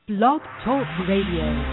Blog Talk Radio.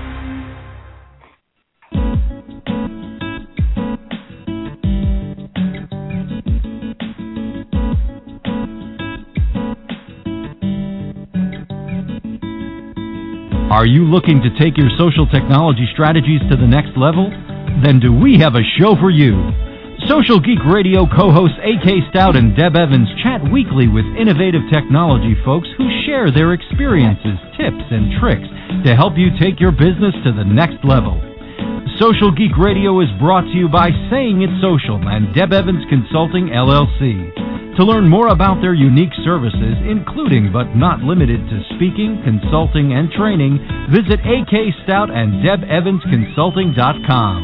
Are you looking to take your social technology strategies to the next level? Then do we have a show for you. Social Geek Radio co-hosts A.K. Stout and Deb Evans chat weekly with innovative technology folks who share their experiences, tips, and tricks to help you take your business to the next level. Social Geek Radio is brought to you by Saying It's Social and Deb Evans Consulting, LLC. To learn more about their unique services, including but not limited to speaking, consulting, and training, visit A.K. Stout and DebEvansConsulting.com.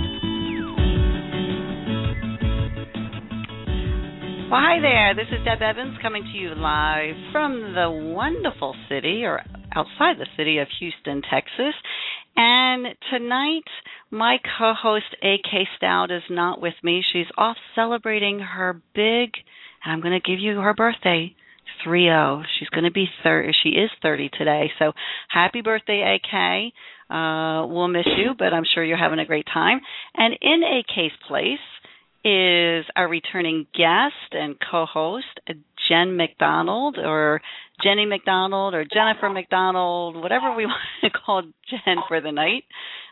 Well, hi there. This is Deb Evans coming to you live from the wonderful city, or outside the city of Houston, Texas. And tonight, my co-host A.K. Stout is not with me. She's off celebrating her big, and I'm going to give you her birthday, 30. She's going to be 30. She is 30 today. So happy birthday, A.K. We'll miss you, but I'm sure you're having a great time. And in A.K.'s place is our returning guest and co-host, Jen McDonald, or Jenny McDonald, or Jennifer McDonald, whatever we want to call Jen for the night.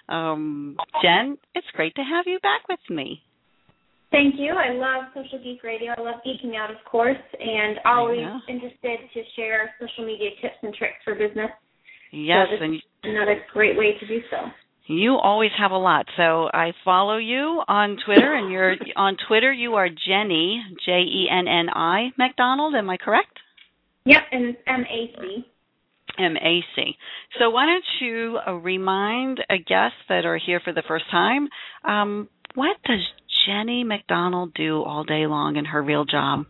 Jen, it's great to have you back with me. Thank you. I love Social Geek Radio. I love geeking out, of course, and always interested to share social media tips and tricks for business. Yes. So this is another great way to do so. You always have a lot. So I follow you on Twitter, and you're on Twitter. You are Jenny, Jenni McDonald. Am I correct? Yep, and it's MAC. MAC. So why don't you remind guests that are here for the first time, what does Jenny McDonald do all day long in her real job?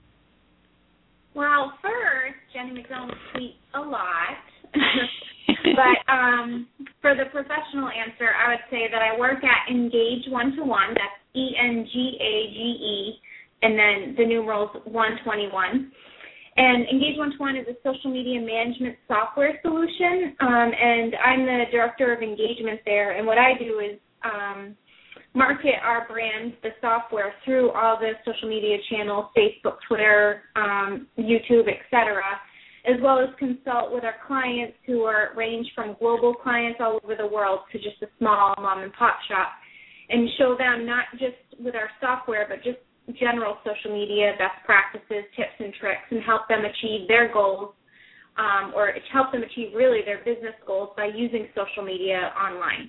Well, first, Jenny McDonald tweets a lot. But for the professional answer, I would say that I work at Engage One-to-One. That's ENGAGE, and then the numerals 121. And Engage One-to-One is a social media management software solution, and I'm the director of engagement there. And what I do is market our brand, the software, through all the social media channels, Facebook, Twitter, YouTube, etc., as well as consult with our clients who range from global clients all over the world to just a small mom-and-pop shop, and show them not just with our software, but just general social media best practices, tips, and tricks, and help them achieve their goals, or help them achieve really their business goals by using social media online.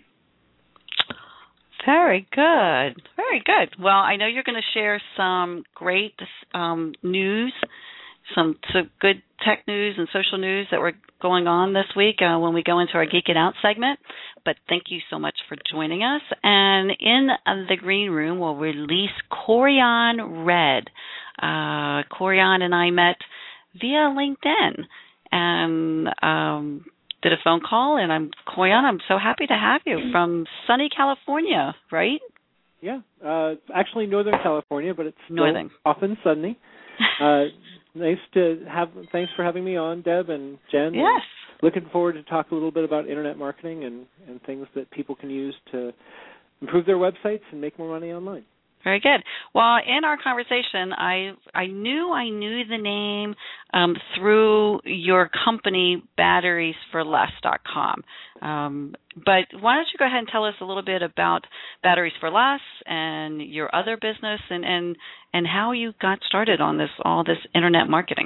Very good. Very good. Well, I know you're going to share some great news, some good tech news and social news that were going on this week when we go into our Geek It Out segment. But thank you so much for joining us. And in the green room, we'll release Corian Red. Corian and I met via LinkedIn and did a phone call. And Corian, I'm so happy to have you from sunny California, right? Yeah, actually Northern California, but it's still often sunny. Thanks for having me on, Deb and Jen. Yes. Looking forward to talk a little bit about internet marketing and things that people can use to improve their websites and make more money online. Very good. Well, in our conversation, I knew the name through your company, batteriesforless.com. But why don't you go ahead and tell us a little bit about Batteries for Less and your other business and how you got started on all this internet marketing?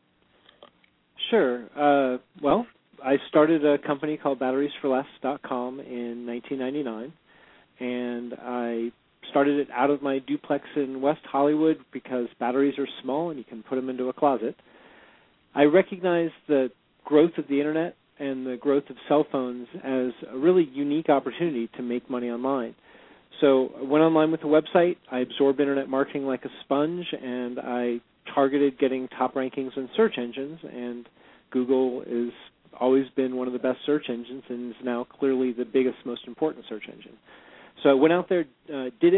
Sure. Well, I started a company called batteriesforless.com in 1999, and I started it out of my duplex in West Hollywood because batteries are small and you can put them into a closet. I recognized the growth of the internet and the growth of cell phones as a really unique opportunity to make money online. So I went online with a website. I absorbed internet marketing like a sponge, and I targeted getting top rankings in search engines, and Google has always been one of the best search engines and is now clearly the biggest, most important search engine. So I went out there, did it,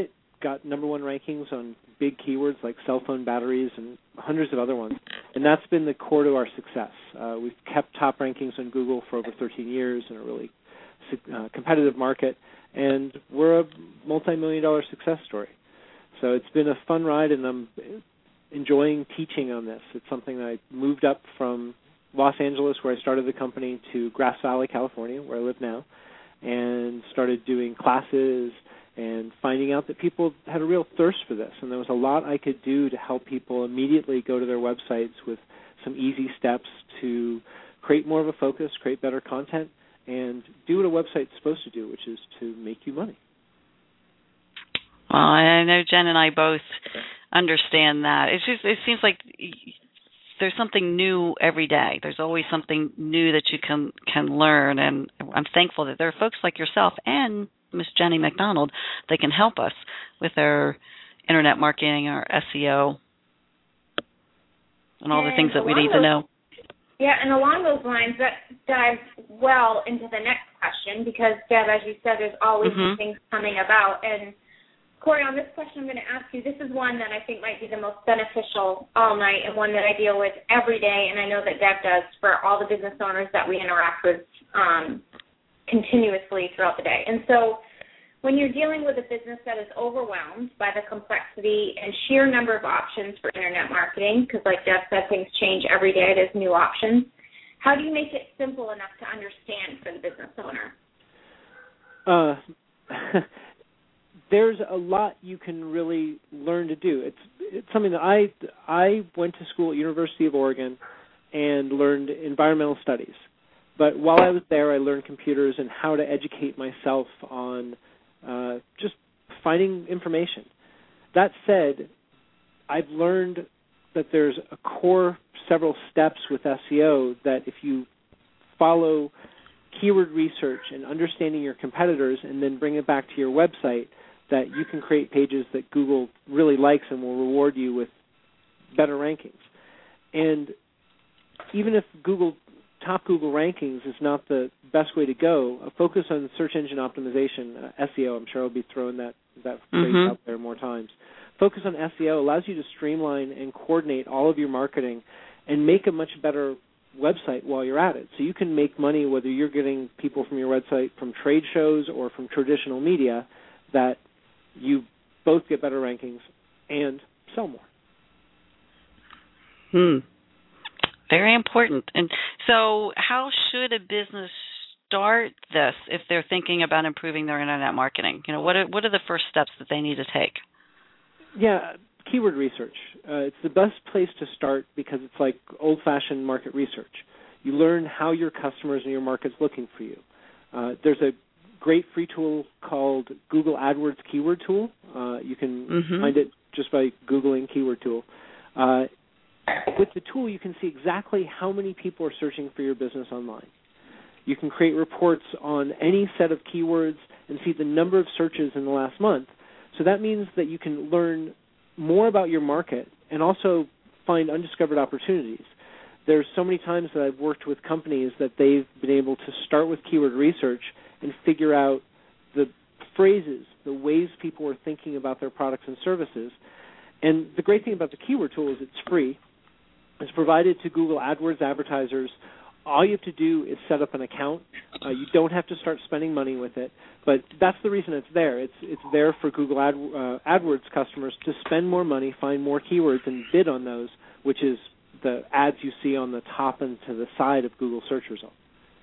got number one rankings on big keywords like cell phone batteries and hundreds of other ones. And that's been the core to our success. We've kept top rankings on Google for over 13 years in a really competitive market, and we're a multi-million-dollar success story. So it's been a fun ride, and I'm enjoying teaching on this. It's something that I moved up from Los Angeles, where I started the company, to Grass Valley, California, where I live now, and started doing classes and finding out that people had a real thirst for this. And there was a lot I could do to help people immediately go to their websites with some easy steps to create more of a focus, create better content, and do what a website's supposed to do, which is to make you money. Well, I know Jen and I both understand that. It seems like there's something new every day. There's always something new that you can learn, and I'm thankful that there are folks like yourself and Miss Jenny McDonald that can help us with our internet marketing, our SEO, and all the things that we need to know. Yeah, and along those lines, that dives well into the next question, because, Deb, as you said, there's always things coming about. And, Corey, on this question I'm going to ask you, this is one that I think might be the most beneficial all night, and one that I deal with every day, and I know that Deb does for all the business owners that we interact with continuously throughout the day. And so when you're dealing with a business that is overwhelmed by the complexity and sheer number of options for internet marketing, because like Deb said, things change every day, there's new options, how do you make it simple enough to understand for the business owner? There's a lot you can really learn to do. It's something that I went to school at University of Oregon and learned environmental studies. But while I was there, I learned computers and how to educate myself on just finding information. That said, I've learned that there's a core several steps with SEO that if you follow keyword research and understanding your competitors and then bring it back to your website, that you can create pages that Google really likes and will reward you with better rankings. And even if top Google rankings is not the best way to go, a focus on search engine optimization, SEO, I'm sure I'll be throwing that phrase out there more times. Focus on SEO allows you to streamline and coordinate all of your marketing and make a much better website while you're at it. So you can make money whether you're getting people from your website from trade shows or from traditional media, that you both get better rankings and sell more. Very important. And so how should a business start this if they're thinking about improving their internet marketing? You know, what are the first steps that they need to take? Yeah, keyword research. It's the best place to start because it's like old-fashioned market research. You learn how your customers and your market's looking for you. There's a great free tool called Google AdWords Keyword Tool. You can find it just by Googling Keyword Tool. With the tool, you can see exactly how many people are searching for your business online. You can create reports on any set of keywords and see the number of searches in the last month. So that means that you can learn more about your market and also find undiscovered opportunities. There's so many times that I've worked with companies that they've been able to start with keyword research and figure out the phrases, the ways people are thinking about their products and services. And the great thing about the keyword tool is it's free. It's provided to Google AdWords advertisers. All you have to do is set up an account. You don't have to start spending money with it, but that's the reason it's there. It's there for Google AdWords customers to spend more money, find more keywords, and bid on those, which is the ads you see on the top and to the side of Google search results.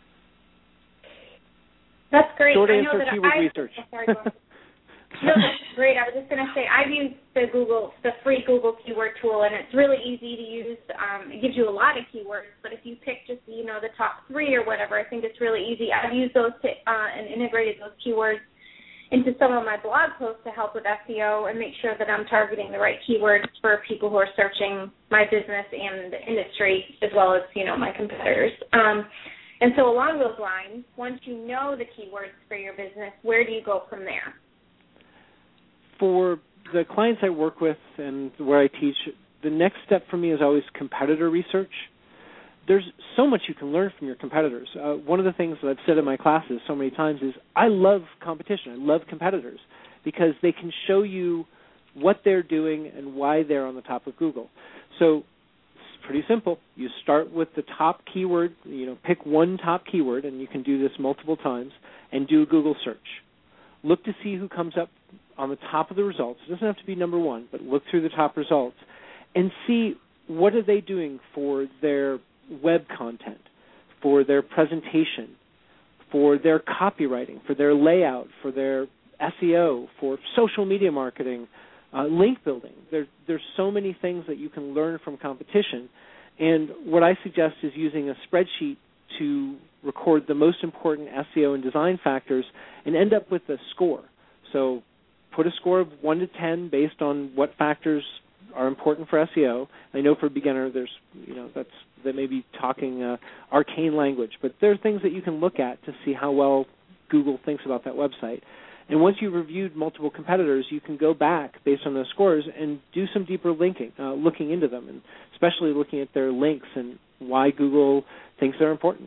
That's great. Short answer, keyword research. No, that's great. I was just going to say I've used the free Google keyword tool, and it's really easy to use. It gives you a lot of keywords, but if you pick just the top 3 or whatever, I think it's really easy. I've used those and integrated those keywords into some of my blog posts to help with SEO and make sure that I'm targeting the right keywords for people who are searching my business and the industry, as well as my competitors. And so along those lines, once you know the keywords for your business, where do you go from there? For the clients I work with and where I teach, the next step for me is always competitor research. There's so much you can learn from your competitors. One of the things that I've said in my classes so many times is I love competition. I love competitors because they can show you what they're doing and why they're on the top of Google. So it's pretty simple. You start with the top keyword, pick one top keyword, and you can do this multiple times, and do a Google search. Look to see who comes up on the top of the results. It doesn't have to be number one, but look through the top results and see what are they doing for their web content, for their presentation, for their copywriting, for their layout, for their SEO, for social media marketing, link building. There's so many things that you can learn from competition. And what I suggest is using a spreadsheet to record the most important SEO and design factors and end up with a score. So put a score of 1 to 10 based on what factors are important for SEO. I know for a beginner that may be talking arcane language, but there are things that you can look at to see how well Google thinks about that website. And once you've reviewed multiple competitors, you can go back based on those scores and do some deeper looking into them, and especially looking at their links and why Google thinks they're important.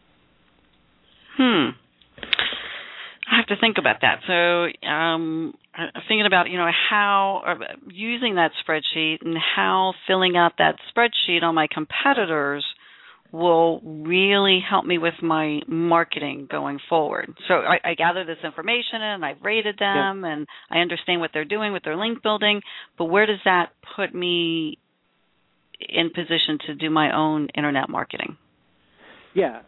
I have to think about that. So I'm thinking about, how using that spreadsheet and how filling out that spreadsheet on my competitors will really help me with my marketing going forward. So I gather this information and I've rated them and I understand what they're doing with their link building, but where does that put me in position to do my own internet marketing? Yeah.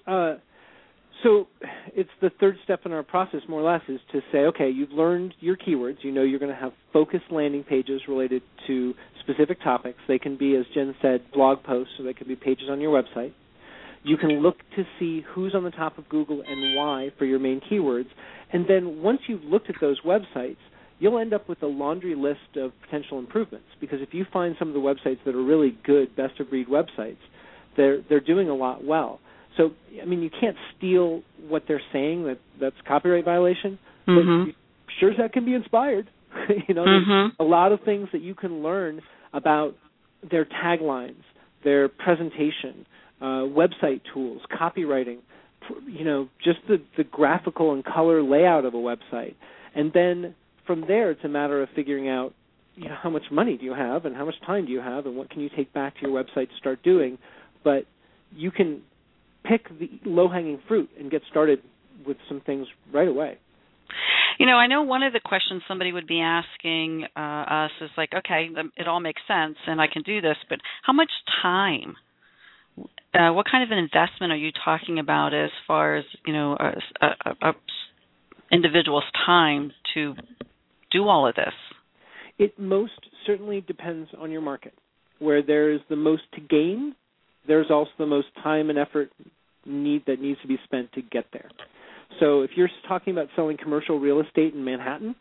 So it's the third step in our process, more or less, is to say, okay, you've learned your keywords. You know you're going to have focused landing pages related to specific topics. They can be, as Jen said, blog posts, or they could be pages on your website. You can look to see who's on the top of Google and why for your main keywords. And then once you've looked at those websites, you'll end up with a laundry list of potential improvements, because if you find some of the websites that are really good, best-of-breed websites, they're doing a lot well. So, I mean, you can't steal what they're saying. That's copyright violation. Mm-hmm. But sure as that can be inspired. There's a lot of things that you can learn about their taglines, their presentation, website tools, copywriting, just the graphical and color layout of a website. And then from there, it's a matter of figuring out, how much money do you have and how much time do you have and what can you take back to your website to start doing. But you can pick the low-hanging fruit and get started with some things right away. I know one of the questions somebody would be asking us is like, okay, it all makes sense and I can do this, but how much time? What kind of an investment are you talking about as far as, a individual's time to do all of this? It most certainly depends on your market. Where there's the most to gain, there's also the most time and effort that needs to be spent to get there. So if you're talking about selling commercial real estate in Manhattan,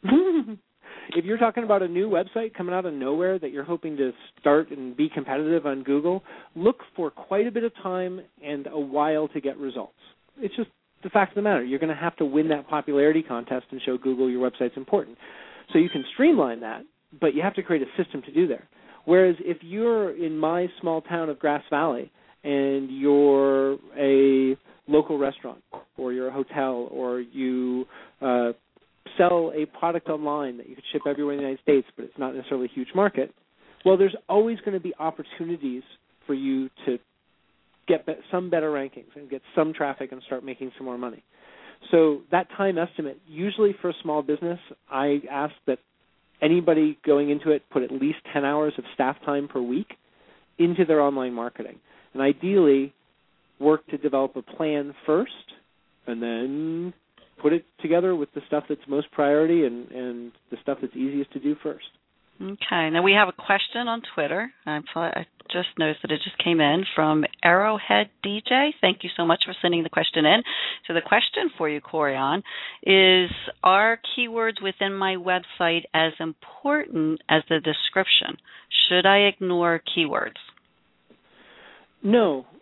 if you're talking about a new website coming out of nowhere that you're hoping to start and be competitive on Google, look for quite a bit of time and a while to get results. It's just the fact of the matter. You're going to have to win that popularity contest and show Google your website's important. So you can streamline that, but you have to create a system to do there. Whereas if you're in my small town of Grass Valley and you're a local restaurant or you're a hotel or you sell a product online that you could ship everywhere in the United States, but it's not necessarily a huge market, well, there's always going to be opportunities for you to get some better rankings and get some traffic and start making some more money. So that time estimate, usually for a small business, I ask that anybody going into it put at least 10 hours of staff time per week into their online marketing. And ideally, work to develop a plan first and then put it together with the stuff that's most priority and the stuff that's easiest to do first. Okay. Now we have a question on Twitter. I just noticed that it just came in from Arrowhead DJ. Thank you so much for sending the question in. So the question for you, Corian, is, are keywords within my website as important as the description? Should I ignore keywords? No.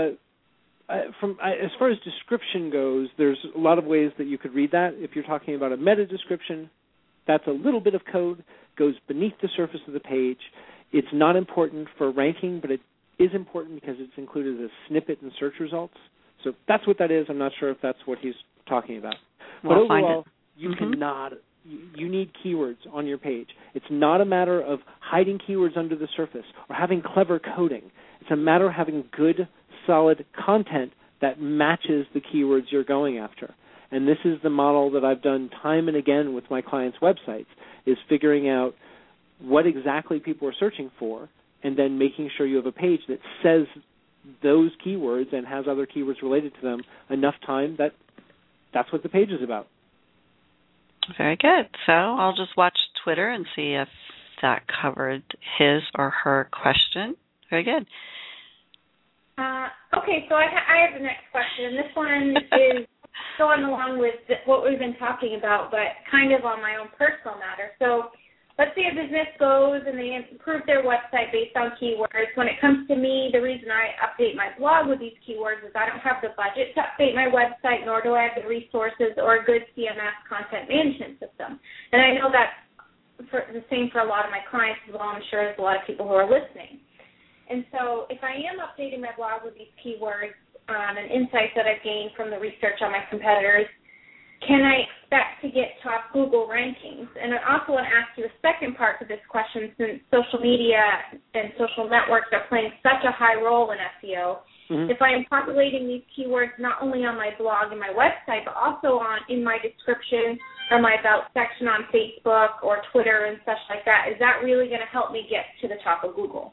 As far as description goes, there's a lot of ways that you could read that. If you're talking about a meta description, that's a little bit of code, goes beneath the surface of the page. It's not important for ranking, but it is important because it's included as a snippet in search results. So that's what that is. I'm not sure if that's what he's talking about. Well, but overall, you you need keywords on your page. It's not a matter of hiding keywords under the surface or having clever coding. It's a matter of having good, solid content that matches the keywords you're going after. And this is the model that I've done time and again with my clients' websites, is figuring out what exactly people are searching for and then making sure you have a page that says those keywords and has other keywords related to them enough time that that's what the page is about. Very good. So I'll just watch Twitter and see if that covered his or her question. Very good. Okay, so I have the next question. This one is going along with what we've been talking about, but kind of on my own personal matter. So let's say a business goes and they improve their website based on keywords. When it comes to me, the reason I update my blog with these keywords is I don't have the budget to update my website, nor do I have the resources or a good CMS content management system. And I know that's the same for a lot of my clients as well. I'm sure there's a lot of people who are listening. And so if I am updating my blog with these keywords and insights that I've gained from the research on my competitors, can I expect to get top Google rankings? And I also want to ask you a second part to this question, since social media and social networks are playing such a high role in SEO. Mm-hmm. If I am populating these keywords not only on my blog and my website, but also in my description or my About section on Facebook or Twitter and such like that, is that really going to help me get to the top of Google?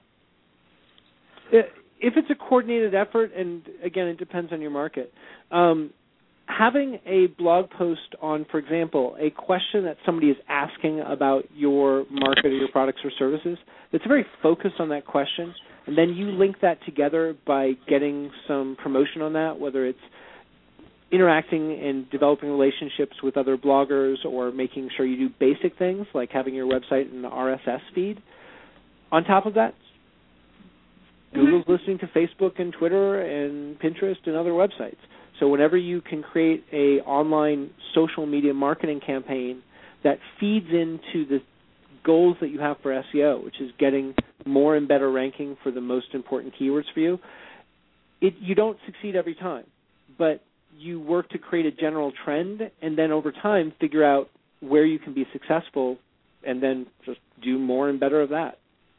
If it's a coordinated effort, and again, it depends on your market, having a blog post on, for example, a question that somebody is asking about your market or your products or services, that's very focused on that question, and then you link that together by getting some promotion on that, whether it's interacting and developing relationships with other bloggers or making sure you do basic things like having your website in the RSS feed. On top of that, Google's listening to Facebook and Twitter and Pinterest and other websites. So whenever you can create a online social media marketing campaign that feeds into the goals that you have for SEO, which is getting more and better ranking for the most important keywords for you, you don't succeed every time, but you work to create a general trend and then over time figure out where you can be successful and then just do more and better of that.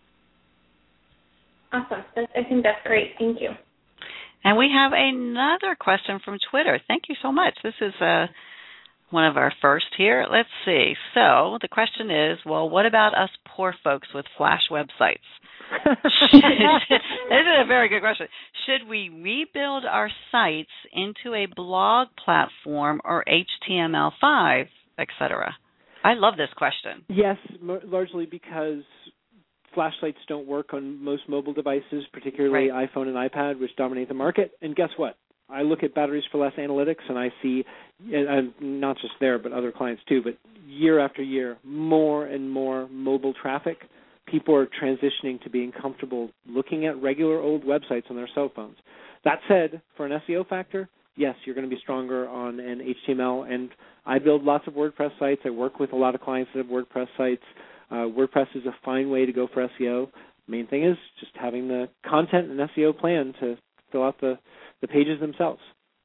Awesome. I think that's great. Thank you. And we have another question from Twitter. Thank you so much. This is one of our first here. Let's see. So the question is, well, what about us poor folks with Flash websites? This is a very good question. Should we rebuild our sites into a blog platform or HTML5, etc.? I love this question. Yes, largely because Flash sites don't work on most mobile devices, particularly iPhone and iPad, which dominate the market. And guess what? I look at Batteries for Less analytics, and I see, not just there, but other clients too, but year after year, more and more mobile traffic. People are transitioning to being comfortable looking at regular old websites on their cell phones. That said, for an SEO factor, yes, you're going to be stronger on an HTML. And I build lots of WordPress sites. I work with a lot of clients that have WordPress sites. WordPress is a fine way to go for SEO. Main thing is just having the content and SEO plan to fill out the pages themselves.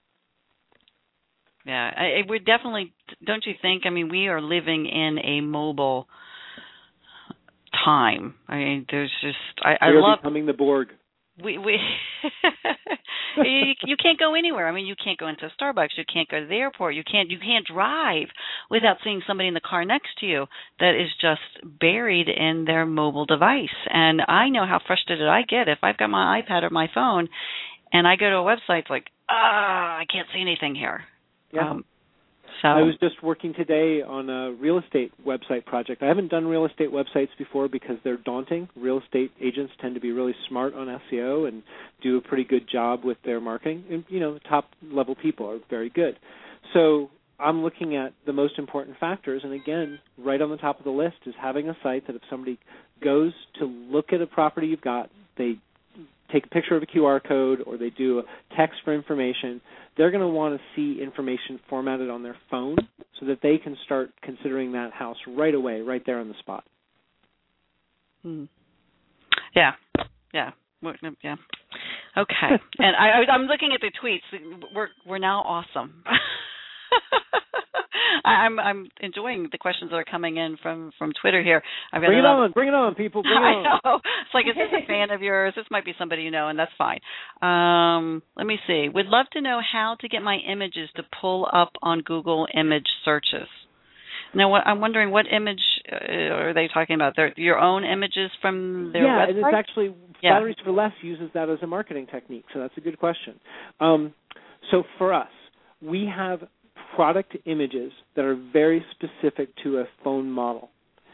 Yeah, we're definitely, don't you think? I mean, we are living in a mobile time. I mean, there's just, I love becoming the Borg. We you can't go anywhere. I mean, you can't go into Starbucks. You can't go to the airport. You can't drive without seeing somebody in the car next to you that is just buried in their mobile device. And I know how frustrated I get if I've got my iPad or my phone and I go to a website, it's like, I can't see anything here. Yeah. So I was just working today on a real estate website project. I haven't done real estate websites before because they're daunting. Real estate agents tend to be really smart on SEO and do a pretty good job with their marketing. And, the top-level people are very good. So I'm looking at the most important factors, and again, right on the top of the list is having a site that if somebody goes to look at a property you've got, they take a picture of a QR code or they do a text for information, they're going to want to see information formatted on their phone so that they can start considering that house right away, right there on the spot. Yeah. Okay. And I'm looking at the tweets. We're now awesome. I'm enjoying the questions that are coming in from Twitter here. I've got bring it on, people. Bring it on. I know. It's like, is this a fan of yours? This might be somebody you know, and that's fine. Let me see. Would love to know how to get my images to pull up on Google image searches. Now, I'm wondering what image are they talking about? Your own images from their website? Yeah, and it's actually Batteries for Less uses that as a marketing technique, so that's a good question. So for us, we have product images that are very specific to a phone model.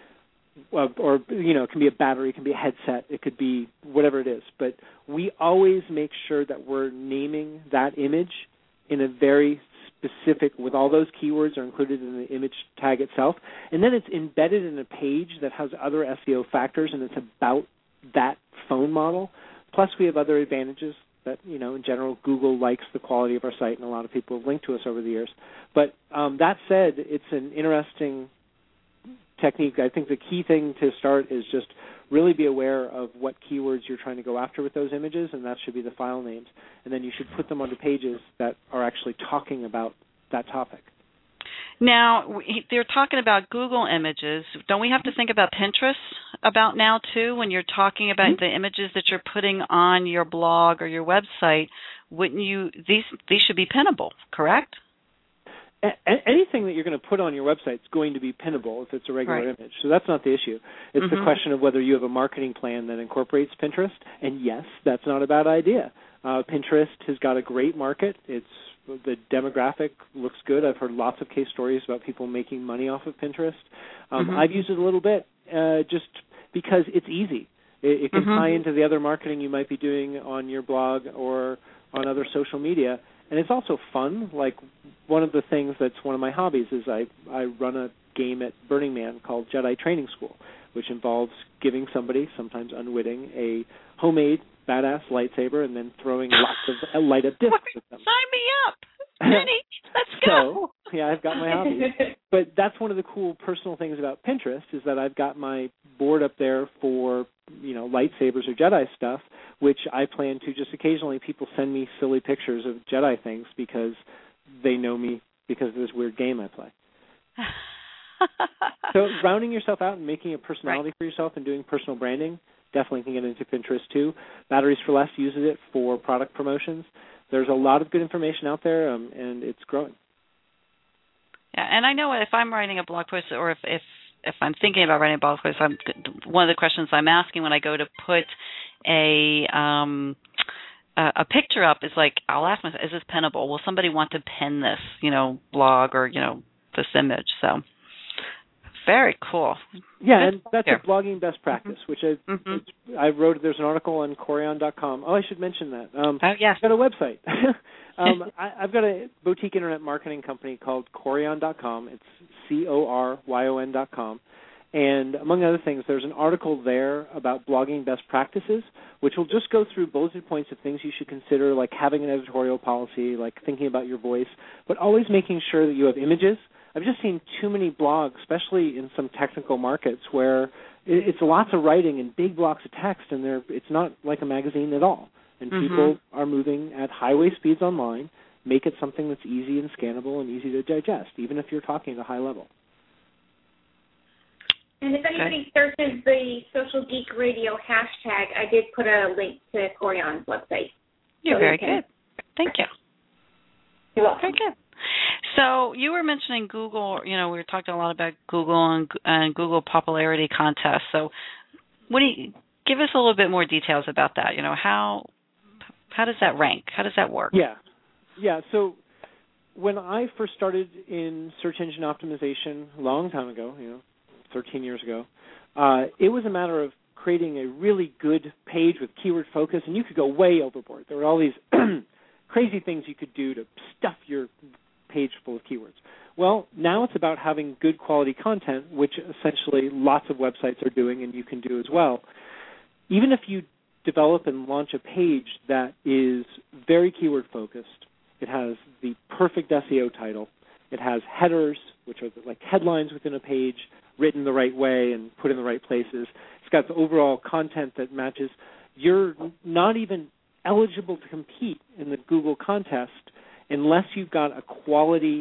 Or, it can be a battery, it can be a headset, it could be whatever it is. But we always make sure that we're naming that image in a very specific, with all those keywords are included in the image tag itself. And then it's embedded in a page that has other SEO factors, and it's about that phone model. Plus, we have other advantages that, in general, Google likes the quality of our site, and a lot of people have linked to us over the years. But that said, it's an interesting technique. I think the key thing to start is just really be aware of what keywords you're trying to go after with those images, and that should be the file names. And then you should put them onto pages that are actually talking about that topic. Now, they're talking about Google images. Don't we have to think about Pinterest about now, too, when you're talking about the images that you're putting on your blog or your website? Wouldn't you? These should be pinnable, correct? Anything that you're going to put on your website is going to be pinnable if it's a regular image. So that's not the issue. It's the question of whether you have a marketing plan that incorporates Pinterest. And yes, that's not a bad idea. Pinterest has got a great market. The demographic looks good. I've heard lots of case stories about people making money off of Pinterest. I've used it a little bit just because it's easy. It can tie into the other marketing you might be doing on your blog or on other social media. And it's also fun. Like, one of the things that's one of my hobbies is I run a game at Burning Man called Jedi Training School, which involves giving somebody, sometimes unwitting, a homemade badass lightsaber and then throwing lots of light-up discs at them. Sign me up! Minnie, let's go! So, I've got my hobby. But that's one of the cool personal things about Pinterest is that I've got my board up there for, lightsabers or Jedi stuff, which I plan to just occasionally people send me silly pictures of Jedi things because they know me because of this weird game I play. So rounding yourself out and making a personality for yourself and doing personal branding definitely can get into Pinterest too. Batteries for Less uses it for product promotions. There's a lot of good information out there, and it's growing. Yeah, and I know if I'm writing a blog post or if I'm thinking about writing a blog post, one of the questions I'm asking when I go to put a picture up is like, I'll ask myself, is this pinnable? Will somebody want to pin this, blog or, this image? So very cool. Yeah, and that's a blogging best practice, which I wrote. There's an article on Corian.com. Oh, I should mention that. Yes. I've got a website. I've got a boutique internet marketing company called Corian.com. It's Coryon.com. And among other things, there's an article there about blogging best practices, which will just go through bulleted points of things you should consider, like having an editorial policy, like thinking about your voice, but always making sure that you have images. I've just seen too many blogs, especially in some technical markets, where it's lots of writing and big blocks of text, and it's not like a magazine at all. And people are moving at highway speeds online. Make it something that's easy and scannable and easy to digest, even if you're talking at a high level. And if anybody searches the Social Geek Radio hashtag, I did put a link to Corion's website. You're very good. Thank you. You're welcome. Very good. So you were mentioning Google. We were talking a lot about Google and Google popularity contests. So give us a little bit more details about that. How does that rank? How does that work? Yeah. So when I first started in search engine optimization a long time ago, 13 years ago, it was a matter of creating a really good page with keyword focus, and you could go way overboard. There were all these crazy things you could do to stuff your page full of keywords. Well, now it's about having good quality content, which essentially lots of websites are doing and you can do as well. Even if you develop and launch a page that is very keyword focused, it has the perfect SEO title, it has headers, which are like headlines within a page, written the right way and put in the right places. It's got the overall content that matches. You're not even eligible to compete in the Google contest unless you've got a quality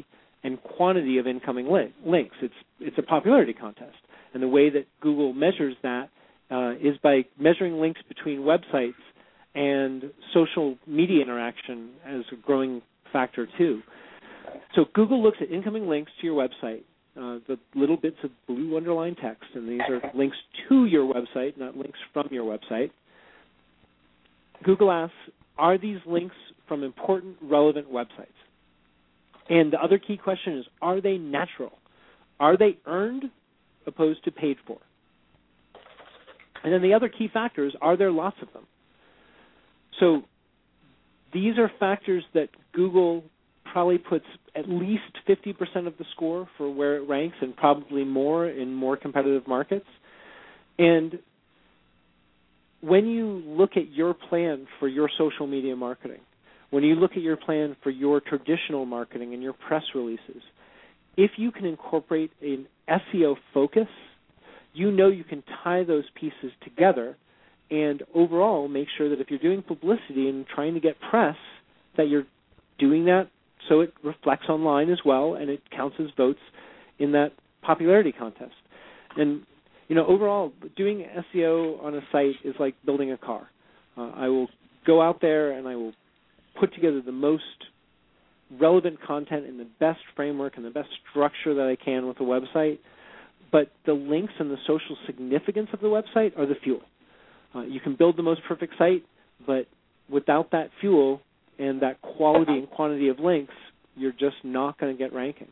and quantity of incoming links. It's a popularity contest. And the way that Google measures that is by measuring links between websites and social media interaction as a growing factor too. So Google looks at incoming links to your website, the little bits of blue underlined text, and these are links to your website, not links from your website. Google asks, are these links from important, relevant websites? And the other key question is, are they natural? Are they earned opposed to paid for? And then the other key factor is, are there lots of them? So these are factors that Google probably puts at least 50% of the score for where it ranks, and probably more in more competitive markets. And when you look at your plan for your social media marketing, when you look at your plan for your traditional marketing and your press releases, if you can incorporate an SEO focus, you know you can tie those pieces together and overall make sure that if you're doing publicity and trying to get press, that you're doing that so it reflects online as well, and it counts as votes in that popularity contest. And, you know, overall, doing SEO on a site is like building a car. I will go out there and I will put together the most relevant content in the best framework and the best structure that I can with the website, but the links and the social significance of the website are the fuel. You can build the most perfect site, but without that fuel and that quality and quantity of links, you're just not going to get ranking.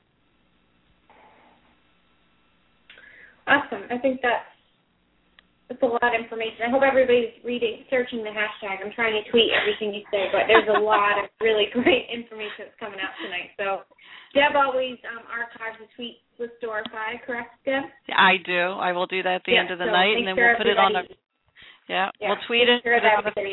Awesome. I think that's a lot of information. I hope everybody's searching the hashtag. I'm trying to tweet everything you say, but there's a lot of really great information that's coming out tonight. So Deb always archives the tweet with Storify, correct, Deb? I do. I will do that at the end of the night, and then we'll put it on a... we'll tweet it. Sure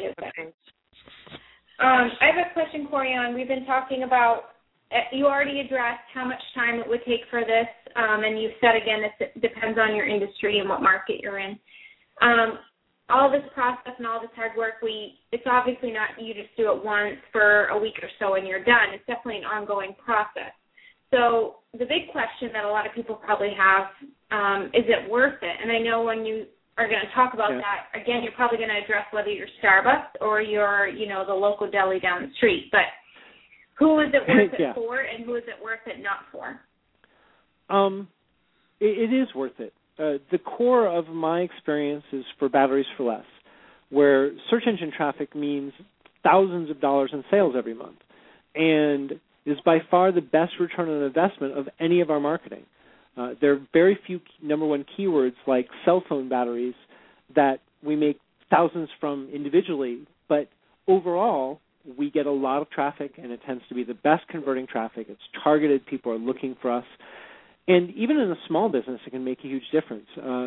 I have a question, Corianne. We've been talking about, you already addressed how much time it would take for this, and you said, again, it depends on your industry and what market you're in. All this process and all this hard work, it's obviously not you just do it once for a week or so and you're done. It's definitely an ongoing process. So the big question that a lot of people probably have, is it worth it? And I know when you are going to talk about that, again, you're probably going to address whether you're Starbucks or you're, the local deli down the street. But who is it worth it for, and who is it worth it not for? It is worth it. The core of my experience is for Batteries for Less, where search engine traffic means thousands of dollars in sales every month, and is by far the best return on investment of any of our marketing. There are very few number one keywords like cell phone batteries that we make thousands from individually, but overall we get a lot of traffic, and it tends to be the best converting traffic. It's targeted. People are looking for us. And even in a small business, it can make a huge difference.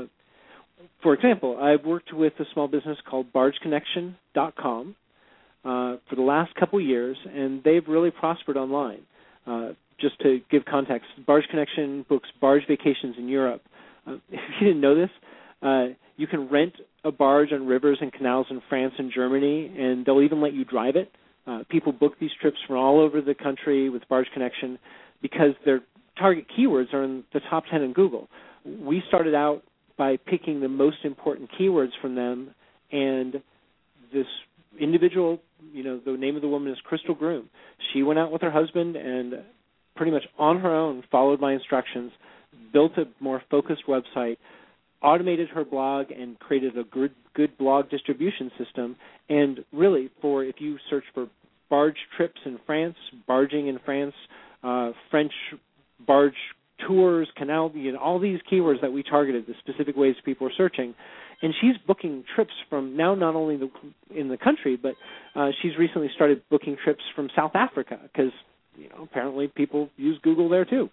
For example, I've worked with a small business called BargeConnection.com for the last couple years, and they've really prospered online. Just to give context, Barge Connection books barge vacations in Europe. If you didn't know this, you can rent a barge on rivers and canals in France and Germany, and they'll even let you drive it. People book these trips from all over the country with Barge Connection because their target keywords are in the top 10 in Google. We started out by picking the most important keywords from them, and this individual, the name of the woman is Crystal Groom. She went out with her husband and pretty much on her own followed my instructions, built a more focused website, automated her blog, and created a good blog distribution system. And really, if you search for barge trips in France, barging in France, French barge tours, canal, all these keywords that we targeted, the specific ways people are searching. And she's booking trips from now not only in the country, but she's recently started booking trips from South Africa because, apparently people use Google there too.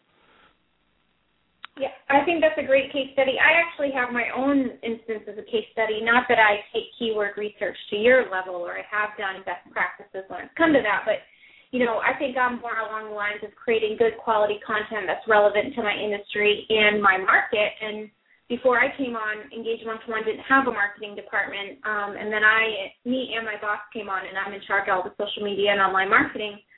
Yeah, I think that's a great case study. I actually have my own instance as a case study, not that I take keyword research to your level or I have done best practices when it's come to that, but I think I'm more along the lines of creating good quality content that's relevant to my industry and my market. And before I came on, Engage One-to-One didn't have a marketing department. And then me and my boss came on, and I'm in charge of all the social media and online marketing.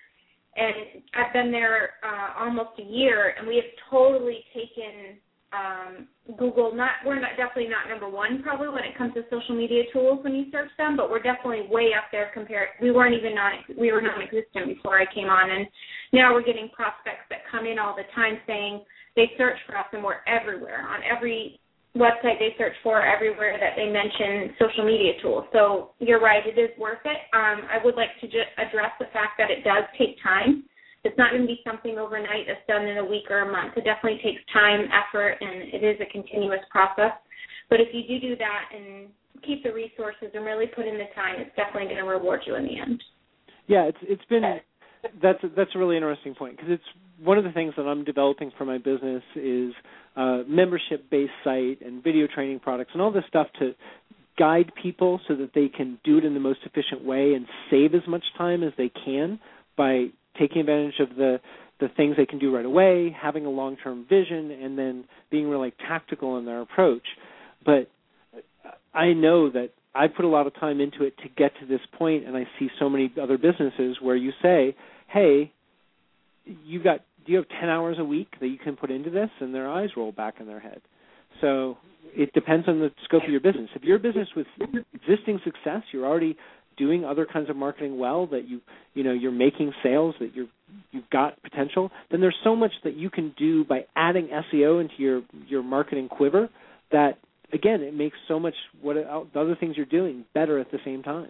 And I've been there almost a year, and we have totally taken Google. We're definitely not number one probably when it comes to social media tools when you search them, but we're definitely way up there compared. We were non-existent before I came on, and now we're getting prospects that come in all the time saying they search for us, and we're everywhere. On every website they search for, everywhere that they mention social media tools. So you're right, it is worth it. I would like to just address the fact that it does take time. It's not going to be something overnight that's done in a week or a month. It definitely takes time, effort, and it is a continuous process. But if you do that and keep the resources and really put in the time, it's definitely going to reward you in the end. Yeah, it's been that's a really interesting point, because it's one of the things that I'm developing for my business is membership-based site and video training products and all this stuff to guide people so that they can do it in the most efficient way and save as much time as they can by taking advantage of the things they can do right away, having a long-term vision, and then being really tactical in their approach. But I know that I put a lot of time into it to get to this point, and I see so many other businesses where you say, hey, do you have 10 hours a week that you can put into this? And their eyes roll back in their head. So it depends on the scope of your business. If you're a business with existing success, you're already doing other kinds of marketing well, that you're making sales, that you've got potential, then there's so much that you can do by adding SEO into your marketing quiver that, again, it makes so much the other things you're doing better at the same time.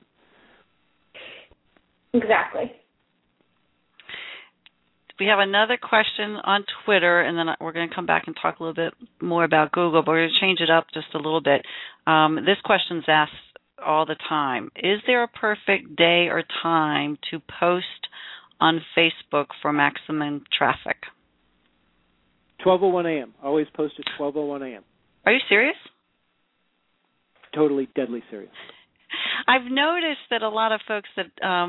Exactly. We have another question on Twitter, and then we're going to come back and talk a little bit more about Google, but we're going to change it up just a little bit. This question's asked all the time. Is there a perfect day or time to post on Facebook for maximum traffic? 12:01 a.m. Always post at 12:01 a.m. Are you serious? Totally deadly serious. I've noticed that a lot of folks that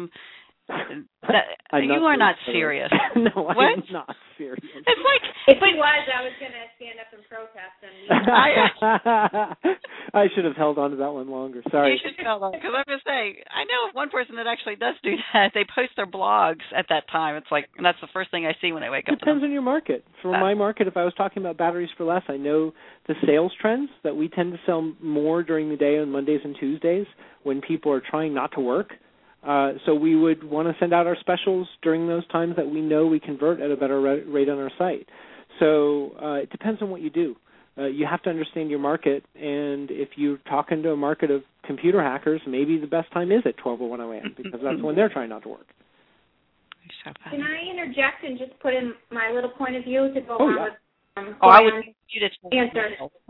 you are not serious. No, I'm not serious. It's like if he was, I was going to stand up and protest him. I should have held on to that one longer. Sorry. You should have held on, because I'm going to say, I know of one person that actually does do that. They post their blogs at that time. It's like, and that's the first thing I see when I wake up. Depends on your market. For my market, if I was talking about Batteries for Less, I know the sales trends that we tend to sell more during the day on Mondays and Tuesdays when people are trying not to work. So we would want to send out our specials during those times that we know we convert at a better rate on our site. So it depends on what you do. You have to understand your market, and if you're talking to a market of computer hackers, maybe the best time is at 12:01 a.m. because that's when they're trying not to work. Can I interject and just put in my little point of view to go on with I would you to answer?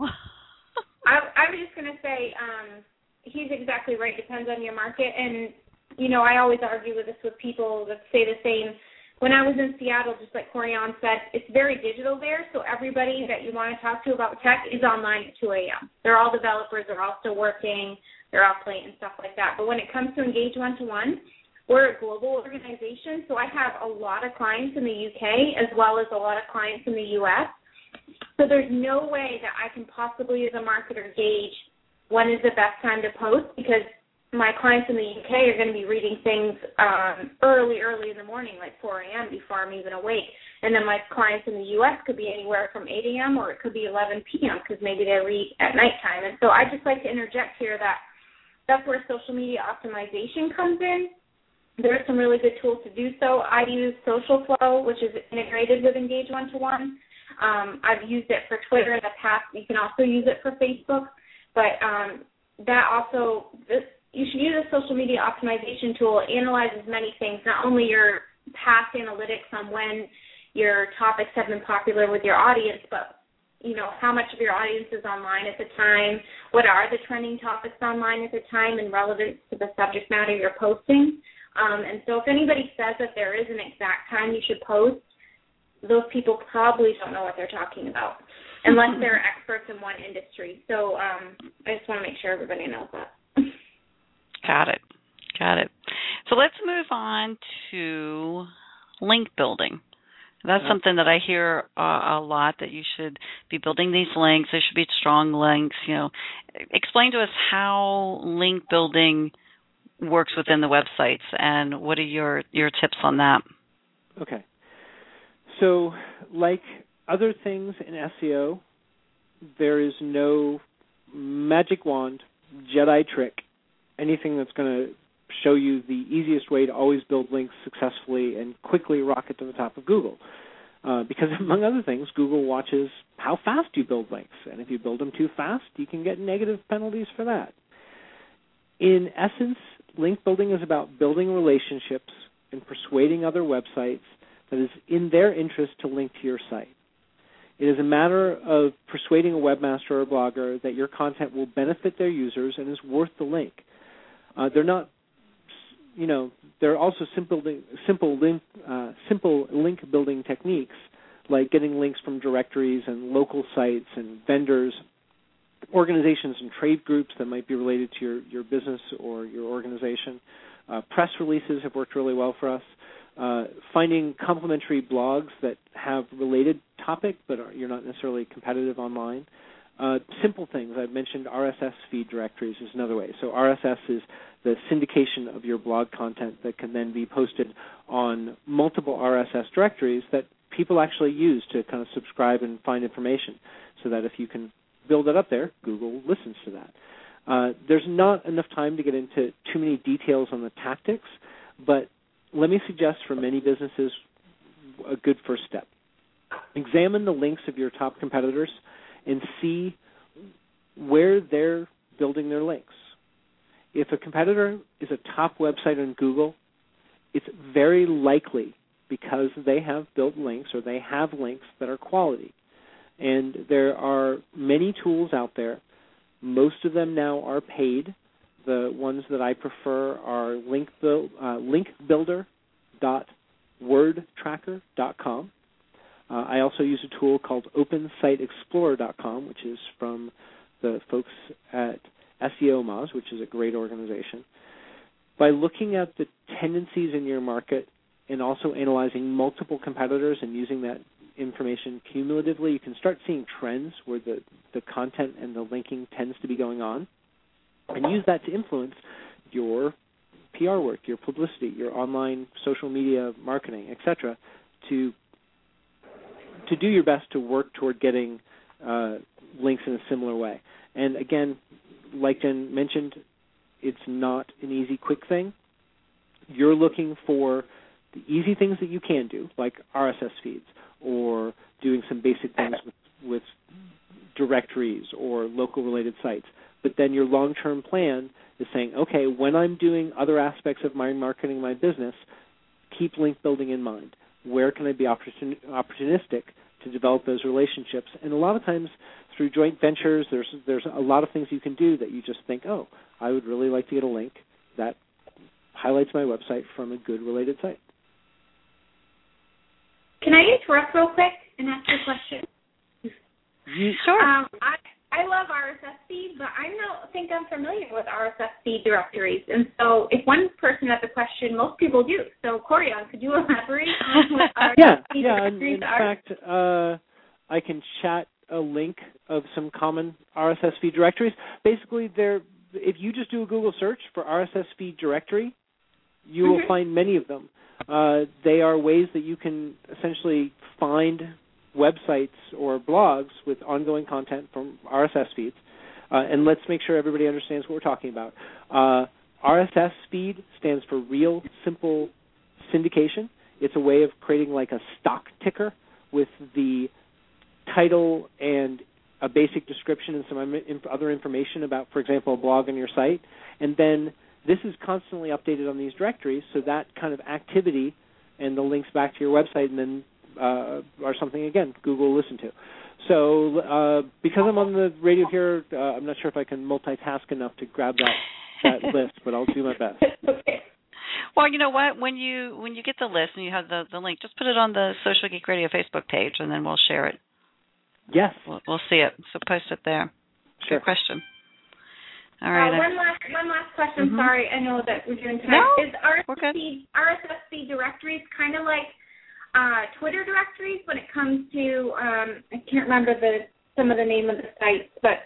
I was just going to say he's exactly right. Depends on your market, and I always argue with this with people that say the same. When I was in Seattle, just like Corianne said, it's very digital there, so everybody that you want to talk to about tech is online at 2 a.m. They're all developers. They're all still working. They're off late and stuff like that. But when it comes to Engage One-to-One, we're a global organization, so I have a lot of clients in the UK as well as a lot of clients in the U.S. So there's no way that I can possibly, as a marketer, gauge when is the best time to post, because my clients in the UK are going to be reading things early in the morning, like 4 a.m. before I'm even awake. And then my clients in the U.S. could be anywhere from 8 a.m. or it could be 11 p.m. because maybe they read at nighttime. And so I just like to interject here that that's where social media optimization comes in. There are some really good tools to do so. I use Social Flow, which is integrated with Engage One-to-One. I've used it for Twitter in the past. You can also use it for Facebook. But you should use a social media optimization tool. It analyzes many things, not only your past analytics on when your topics have been popular with your audience, but how much of your audience is online at the time, what are the trending topics online at the time and relevant to the subject matter you're posting. And so if anybody says that there is an exact time you should post, those people probably don't know what they're talking about, unless they're experts in one industry. So I just want to make sure everybody knows that. Got it. So let's move on to link building. That's something that I hear a lot, that you should be building these links. There should be strong links. Explain to us how link building works within the websites, and what are your tips on that? Okay. So, like other things in SEO, there is no magic wand, Jedi trick, anything that's going to show you the easiest way to always build links successfully and quickly rocket to the top of Google. Because, among other things, Google watches how fast you build links. And if you build them too fast, you can get negative penalties for that. In essence, link building is about building relationships and persuading other websites that is in their interest to link to your site. It is a matter of persuading a webmaster or a blogger that your content will benefit their users and is worth the link. There are also simple link building techniques like getting links from directories and local sites and vendors, organizations and trade groups that might be related to your business or your organization. Press releases have worked really well for us. Finding complementary blogs that have related topic but you're not necessarily competitive online. Simple things. I've mentioned RSS feed directories is another way. So RSS is the syndication of your blog content that can then be posted on multiple RSS directories that people actually use to kind of subscribe and find information, so that if you can build it up there, Google listens to that. There's not enough time to get into too many details on the tactics, but let me suggest for many businesses a good first step. Examine the links of your top competitors and see where they're building their links. If a competitor is a top website on Google, it's very likely because they have built links or they have links that are quality. And there are many tools out there. Most of them now are paid. The ones that I prefer are linkbuilder.wordtracker.com. I also use a tool called OpenSiteExplorer.com, which is from the folks at SEO Moz, which is a great organization. By looking at the tendencies in your market and also analyzing multiple competitors and using that information cumulatively, you can start seeing trends where the content and the linking tends to be going on, and use that to influence your PR work, your publicity, your online social media marketing, etc., to do your best to work toward getting links in a similar way. And again, like Jen mentioned, it's not an easy, quick thing. You're looking for the easy things that you can do, like RSS feeds or doing some basic things with directories or local related sites. But then your long-term plan is saying, okay, when I'm doing other aspects of my marketing, my business, keep link building in mind. Where can I be opportunistic to develop those relationships? And a lot of times through joint ventures, there's a lot of things you can do that you just think, oh, I would really like to get a link that highlights my website from a good related site. Can I interrupt real quick and ask you a question? Sure. I love RSS feed, but I don't think I'm familiar with RSS feed directories. And so if one person has a question, most people do. So, Corian, could you elaborate on what RSS feed directories in are? fact, I can chat a link of some common RSS feed directories. Basically, if you just do a Google search for RSS feed directory, you will find many of them. They are ways that you can essentially find websites or blogs with ongoing content from RSS feeds. And let's make sure everybody understands what we're talking about. RSS feed stands for Real Simple Syndication. It's a way of creating like a stock ticker with the title and a basic description and some other information about, for example, a blog on your site. And then this is constantly updated on these directories, so that kind of activity and the links back to your website and then are something, again, Google will listen to. So because I'm on the radio here, I'm not sure if I can multitask enough to grab that list, but I'll do my best. Okay. Well, you know what? When you get the list and you have the link, just put it on the Social Geek Radio Facebook page, and then we'll share it. Yes. We'll see it. So post it there. Sure. Good question. All right. One last question. Mm-hmm. Sorry, I know that we're doing time. No, Is RSS feed directories kind of like Twitter directories when it comes to I can't remember some of the name of the sites, but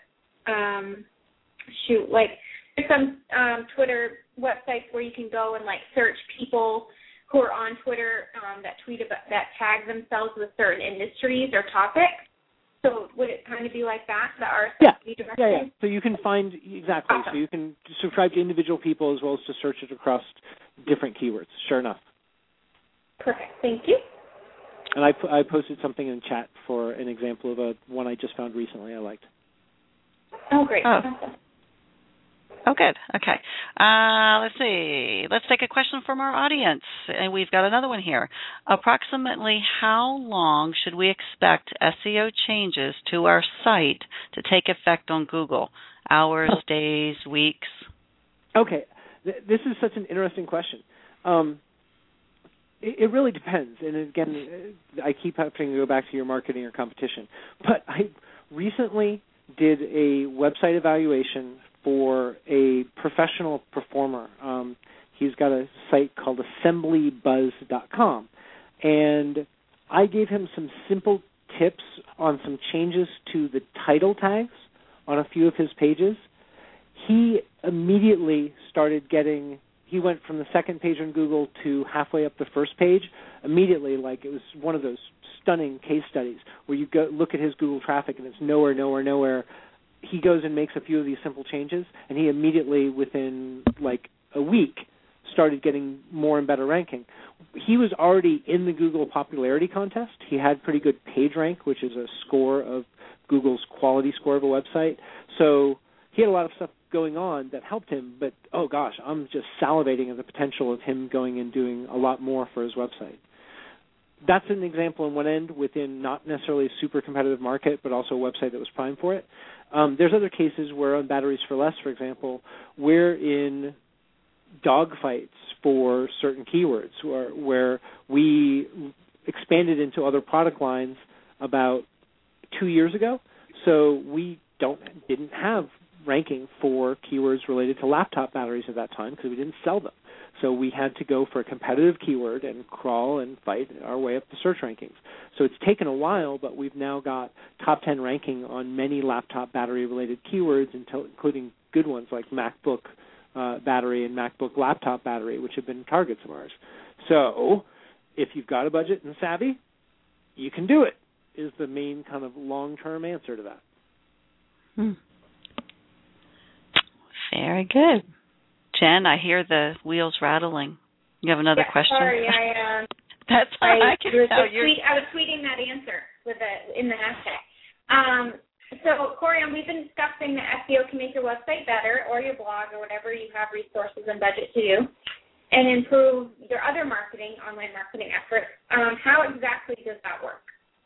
like there's some Twitter websites where you can go and like search people who are on Twitter that tweet about, that tag themselves with certain industries or topics. So would it kind of be like that? The RSS directory? Yeah. So you can find exactly. Awesome. So you can subscribe to individual people as well as to search it across different keywords. Sure enough. Perfect. Thank you. And I posted something in chat for an example of one I just found recently I liked. Oh, great. Oh. Awesome. Oh, good. Okay. Let's see. Let's take a question from our audience. And we've got another one here. Approximately how long should we expect SEO changes to our site to take effect on Google? Hours, days, weeks? Okay. This is such an interesting question. It really depends. And again, I keep having to go back to your marketing or competition. But I recently did a website evaluation for a professional performer. He's got a site called assemblybuzz.com. And I gave him some simple tips on some changes to the title tags on a few of his pages. He immediately started getting, he went from the second page on Google to halfway up the first page immediately, like it was one of those stunning case studies where you go look at his Google traffic and it's nowhere, nowhere, nowhere. He goes and makes a few of these simple changes, and he immediately, within like a week, started getting more and better ranking. He was already in the Google popularity contest. He had pretty good page rank, which is a score of Google's quality score of a website. So he had a lot of stuff going on that helped him, but, oh gosh, I'm just salivating at the potential of him going and doing a lot more for his website. That's an example on one end within not necessarily a super competitive market, but also a website that was primed for it. There's other cases where on Batteries for Less, for example, we're in dogfights for certain keywords where we expanded into other product lines about 2 years ago. So we didn't have ranking for keywords related to laptop batteries at that time because we didn't sell them. So we had to go for a competitive keyword and crawl and fight our way up the search rankings. So it's taken a while, but we've now got top 10 ranking on many laptop battery-related keywords, including good ones like MacBook battery and MacBook laptop battery, which have been targets of ours. So if you've got a budget and savvy, you can do it, is the main kind of long-term answer to that. Very good. Jen, I hear the wheels rattling. You have another question? Sorry, That's all I can tell you. I was tweeting that answer in the hashtag. So, Corianne, we've been discussing that SEO can make your website better or your blog or whatever you have resources and budget to do and improve your other online marketing efforts. How exactly does that work?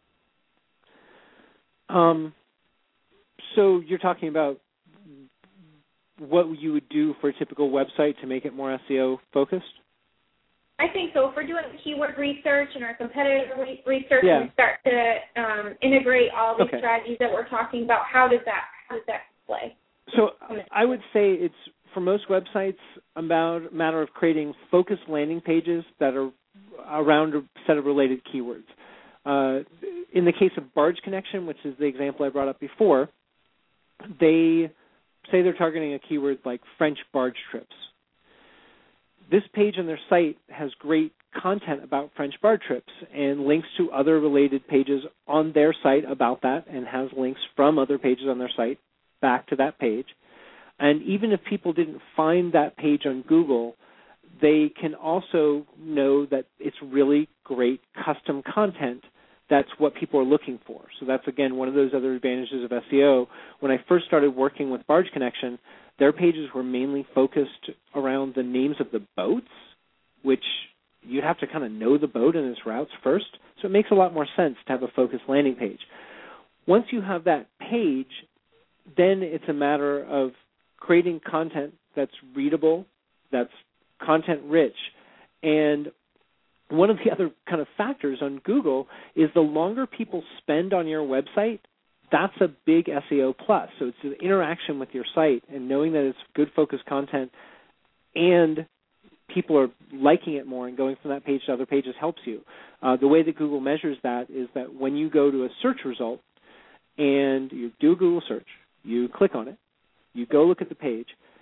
So you're talking about what you would do for a typical website to make it more SEO focused? I think so. If we're doing keyword research and our competitive research and start to integrate all these strategies that we're talking about, how does that play? So I would say it's, for most websites, about a matter of creating focused landing pages that are around a set of related keywords. In the case of Barge Connection, which is the example I brought up before, they say they're targeting a keyword like French barge trips. This page on their site has great content about French barge trips and links to other related pages on their site about that, and has links from other pages on their site back to that page. And even if people didn't find that page on Google, they can also know that it's really great custom content. That's what people are looking for. So that's, again, one of those other advantages of SEO. When I first started working with Barge Connection, their pages were mainly focused around the names of the boats, which you'd have to kind of know the boat and its routes first. So it makes a lot more sense to have a focused landing page. Once you have that page, then it's a matter of creating content that's readable, that's content-rich, and one of the other kind of factors on Google is the longer people spend on your website, that's a big SEO plus. So it's the interaction with your site and knowing that it's good focused content and people are liking it more and going from that page to other pages helps you. The way that Google measures that is that when you go to a search result and you do a Google search, you click on it, you go look at the page,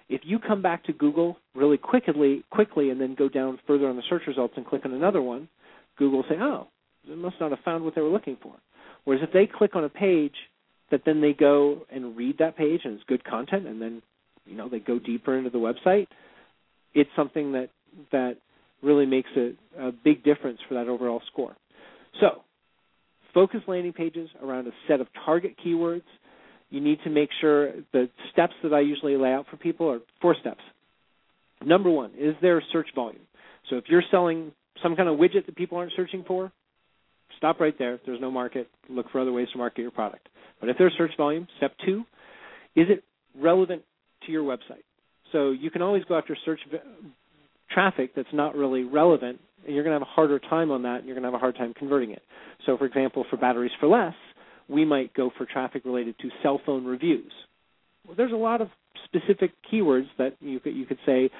if you come back to Google really quickly and then go down further on the search results and click on another one, Google will say, oh, they must not have found what they were looking for. Whereas if they click on a page that then they go and read that page and it's good content and then, they go deeper into the website, it's something that really makes a big difference for that overall score. So focus landing pages around a set of target keywords. You need to make sure the steps that I usually lay out for people are 4 steps. Number 1, is there a search volume? So if you're selling some kind of widget that people aren't searching for, stop right there. If there's no market, look for other ways to market your product. But if there's search volume, step 2, is it relevant to your website? So you can always go after search traffic that's not really relevant, and you're going to have a harder time on that, and you're going to have a hard time converting it. So, for example, for Batteries for Less, we might go for traffic related to cell phone reviews. Well, there's a lot of specific keywords that you could say,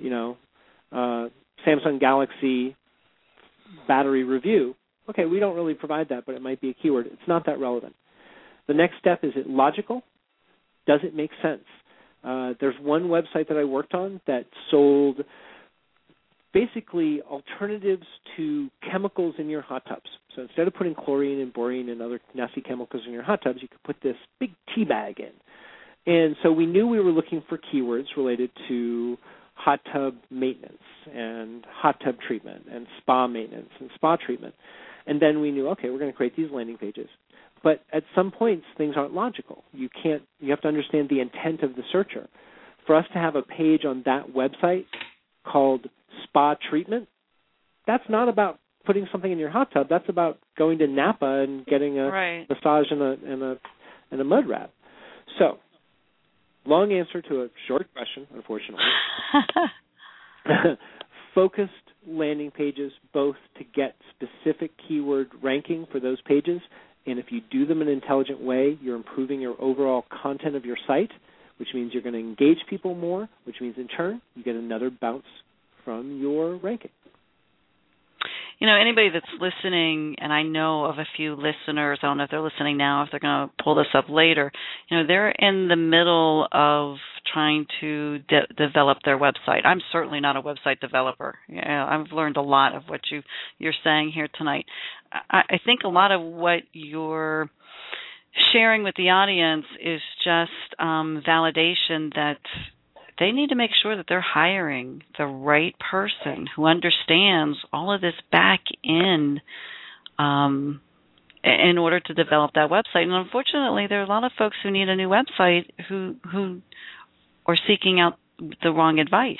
Samsung Galaxy battery review. Okay, we don't really provide that, but it might be a keyword. It's not that relevant. The next step, is it logical? Does it make sense? There's one website that I worked on that sold basically alternatives to chemicals in your hot tubs. So instead of putting chlorine and borine and other nasty chemicals in your hot tubs, you could put this big tea bag in. And so we knew we were looking for keywords related to hot tub maintenance and hot tub treatment and spa maintenance and spa treatment. And then we knew, okay, we're going to create these landing pages. But at some points, things aren't logical. You have to understand the intent of the searcher. For us to have a page on that website called spa treatment, that's not about putting something in your hot tub. That's about going to Napa and getting a massage and a mud wrap. So, long answer to a short question, unfortunately. Focused landing pages, both to get specific keyword ranking for those pages, and if you do them in an intelligent way, you're improving your overall content of your site, which means you're going to engage people more, which means in turn you get another bounce from your ranking. Anybody that's listening, and I know of a few listeners, I don't know if they're listening now, if they're going to pull this up later, they're in the middle of trying to develop their website. I'm certainly not a website developer. I've learned a lot of what you're saying here tonight. I think a lot of what you're sharing with the audience is just validation that they need to make sure that they're hiring the right person who understands all of this back end in order to develop that website. And unfortunately, there are a lot of folks who need a new website who are seeking out the wrong advice.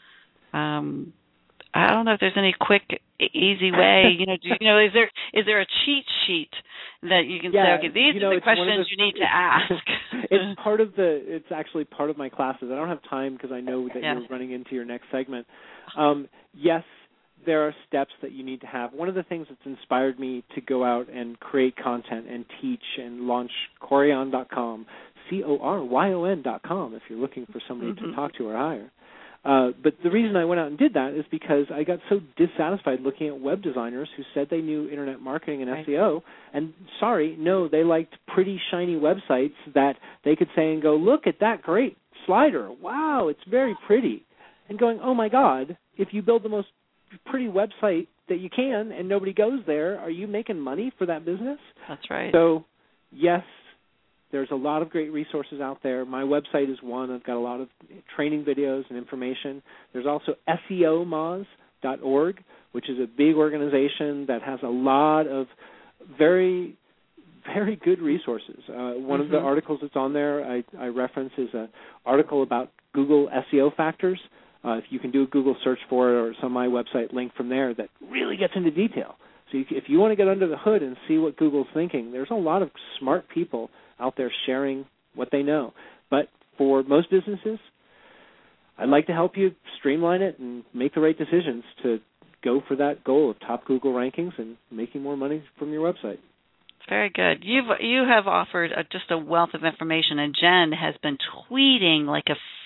I don't know if there's any quick, easy way. Is there a cheat sheet that you can say, okay, these are the questions you need to ask? It's actually part of my classes. I don't have time because I know that you're running into your next segment. Yes, there are steps that you need to have. One of the things that's inspired me to go out and create content and teach and launch Coryon.com, CORYON.com, if you're looking for somebody to talk to or hire. But the reason I went out and did that is because I got so dissatisfied looking at web designers who said they knew internet marketing and SEO, and they liked pretty, shiny websites that they could say and go, look at that great slider. Wow, it's very pretty. And going, oh, my God, if you build the most pretty website that you can and nobody goes there, are you making money for that business? That's right. So, yes, there's a lot of great resources out there. My website is one. I've got a lot of training videos and information. There's also SEOmoz.org, which is a big organization that has a lot of very, very good resources. One of the articles that's on there I reference is an article about Google SEO factors. If you can do a Google search for it, or it's on my website link from there, that really gets into detail. So if you want to get under the hood and see what Google's thinking, there's a lot of smart people out there sharing what they know. But for most businesses, I'd like to help you streamline it and make the right decisions to go for that goal of top Google rankings and making more money from your website. Very good. You have offered just a wealth of information, and Jen has been tweeting like a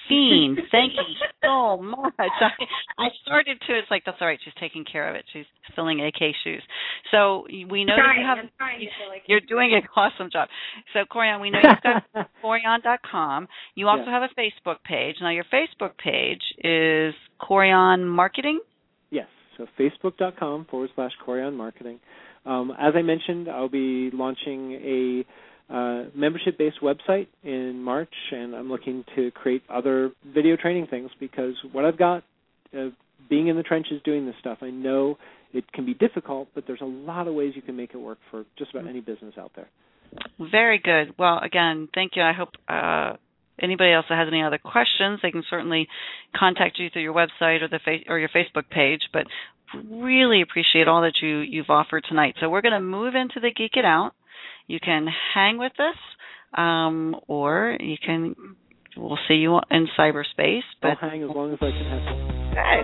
Josephine, thank you so much. I started to. It's like, that's all right. She's taking care of it. She's filling AK shoes. So we know that you have. You're doing an awesome job. So Corian, we know you've got Corian.com. You also have a Facebook page. Now your Facebook page is Corian Marketing. Yes. So Facebook.com/Corian Marketing. As I mentioned, I'll be launching a membership-based website in March, and I'm looking to create other video training things, because what I've got, being in the trenches doing this stuff, I know it can be difficult, but there's a lot of ways you can make it work for just about any business out there. Very good. Well, again, thank you. I hope anybody else that has any other questions, they can certainly contact you through your website or your Facebook page, but really appreciate all that you've offered tonight. So we're going to move into the Geek It Out. You can hang with us, or we'll see you in cyberspace. But I'll hang as long as I can have it. Okay.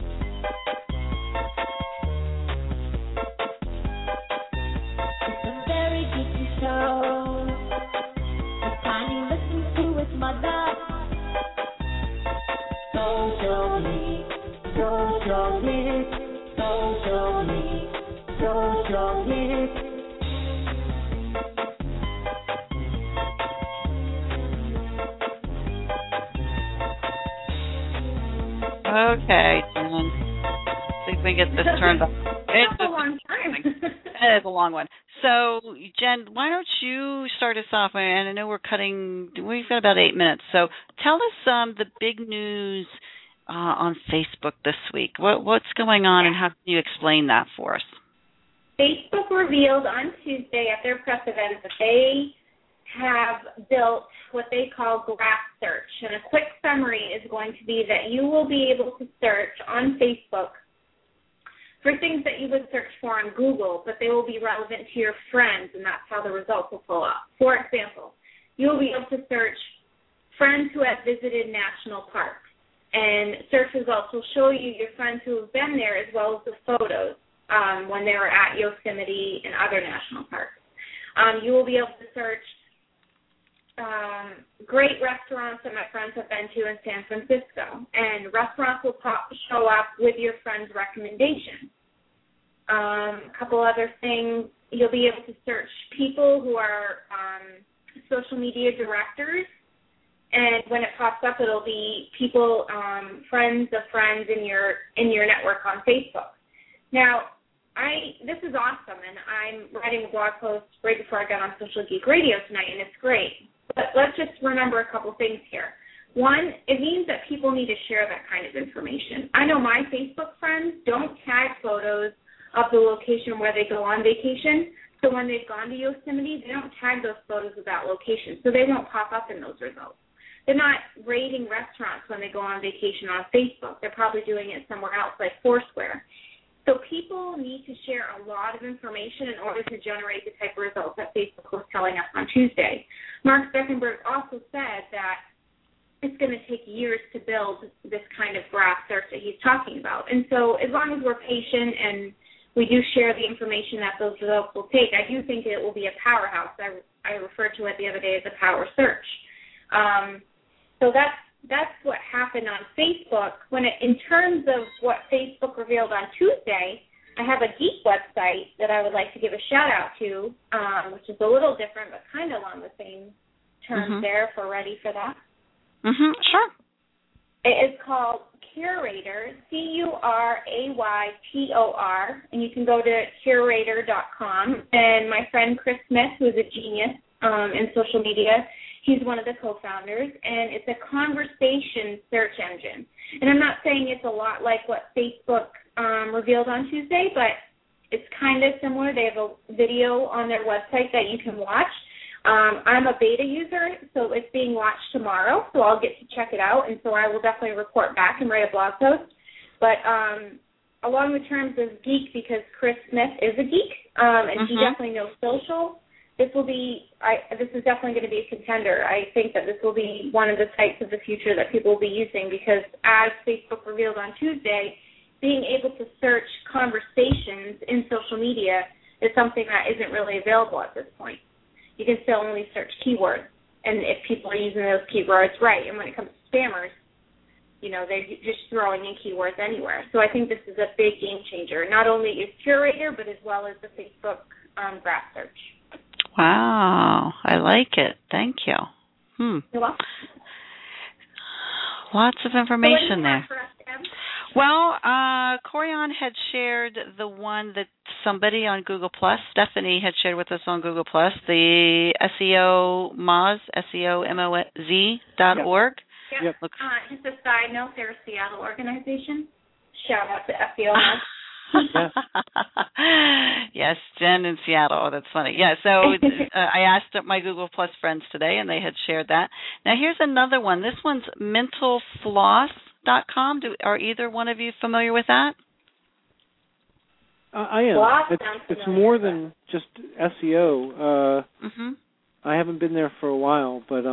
It's a very geeky show. The kind you listen to with mother. Social Geek, Social Geek, Social Geek, Social Geek. Okay, Jen. See if we can get this turned off. It's a long time. It is a long one. So, Jen, why don't you start us off? And I know we've got about 8 minutes. So tell us the big news on Facebook this week. What's going on, and how can you explain that for us? Facebook revealed on Tuesday at their press event that they have built what they call graph search. And a quick summary is going to be that you will be able to search on Facebook for things that you would search for on Google, but they will be relevant to your friends, and that's how the results will pull up. For example, you will be able to search friends who have visited national parks, and search results will show you your friends who have been there, as well as the photos when they were at Yosemite and other national parks. You will be able to search great restaurants that my friends have been to in San Francisco, and restaurants will show up with your friend's recommendation. A couple other things, you'll be able to search people who are social media directors, and when it pops up, it'll be people, friends of friends in your network on Facebook. Now, this is awesome, and I'm writing a blog post right before I got on Social Geek Radio tonight, and it's great. But let's just remember a couple things here. One, it means that people need to share that kind of information. I know my Facebook friends don't tag photos of the location where they go on vacation, so when they've gone to Yosemite, they don't tag those photos of that location, so they won't pop up in those results. They're not rating restaurants when they go on vacation on Facebook. They're probably doing it somewhere else, like Foursquare. So people need to share a lot of information in order to generate the type of results that Facebook was telling us on Tuesday. Mark Zuckerberg also said that it's going to take years to build this kind of graph search that he's talking about. And so as long as we're patient and we do share the information that those results will take, I do think it will be a powerhouse. I referred to it the other day as a power search. So that's what happened on Facebook. In terms of what Facebook revealed on Tuesday, I have a geek website that I would like to give a shout-out to, which is a little different but kind of along the same terms there, if we're ready for that. Sure. It is called Curaytor, Curaytor, and you can go to Curaytor.com. And my friend Chris Smith, who is a genius in social media, he's one of the co-founders, and it's a conversation search engine. And I'm not saying it's a lot like what Facebook revealed on Tuesday, but it's kind of similar. They have a video on their website that you can watch. I'm a beta user, so it's being watched tomorrow, so I'll get to check it out, and so I will definitely report back and write a blog post. But along the terms of geek, because Chris Smith is a geek, and he definitely knows social, this is definitely going to be a contender. I think that this will be one of the sites of the future that people will be using, because as Facebook revealed on Tuesday, being able to search conversations in social media is something that isn't really available at this point. You can still only search keywords, and if people are using those keywords right. And when it comes to spammers, they're just throwing in keywords anywhere. So I think this is a big game changer. Not only is Curator, but as well as the Facebook graph search. Wow, I like it. Thank you. You're welcome. Lots of information there. For us, Deb? Well, Corian had shared the one that somebody on Google+, Stephanie had shared with us on Google+, the SEO Moz, SEOMOZ.org. Yep. Just a side note, they're a Seattle organization. Shout out to SEO Moz. Yes, Jen in Seattle. Oh, that's funny. Yeah, so I asked my Google Plus friends today, and they had shared that. Now, here's another one. This one's mentalfloss.com. Are either one of you familiar with that? I am. It's more than just SEO. I haven't been there for a while, but